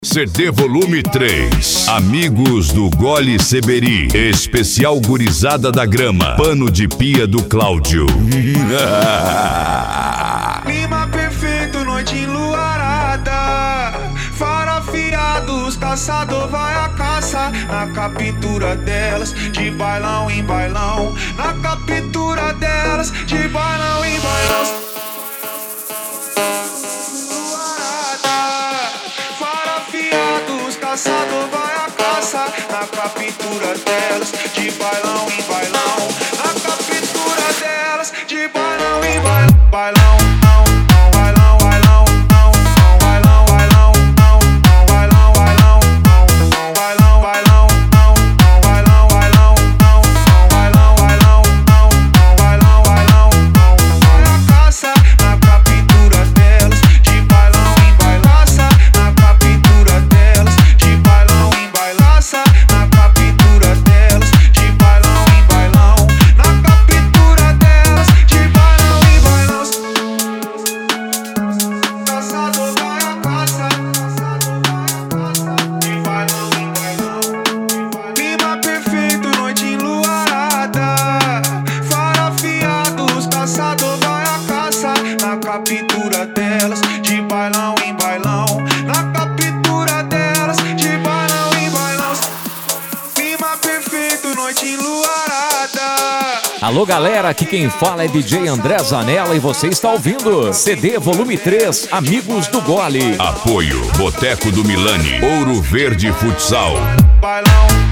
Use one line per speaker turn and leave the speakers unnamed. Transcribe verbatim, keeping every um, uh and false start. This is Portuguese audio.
C D Volume três. Amigos do Gole Seberi. Especial Gurizada da Grama. Pano de pia do Cláudio.
Clima perfeito, noite enluarada. Farafiados, caçador vai à caça. Na captura delas, de bailão em bailão. Na captura delas, de bailão em bailão. Caçador vai à caça, na captura delas, de bailão em bailão. Na captura delas, de bailão em bailão. Bailão, bailão, bailão, bailão, bailão, bailão, bailão, bailão, bailão, bailão, bailão, bailão, bailão, bailão, bailão. Vai à caça, na captura delas, de bailão em bailão. Na captura delas, na captura delas, de bailão em bailão. Na captura delas, de bailão em bailão. Caçador vai à caça, de bailão em bailão. Clima perfeito, noite enluarada. Farafiados, caçador vai à caça. Na captura delas, de bailão em bailão. Na captura delas, de bailão em bailão. Clima perfeito, noite enluarada.
Alô galera, aqui quem fala é D J André Zanella e você está ouvindo C D Volume três, Amigos do Gole.
Apoio Boteco do Milani, Ouro Verde Futsal.
Bailão.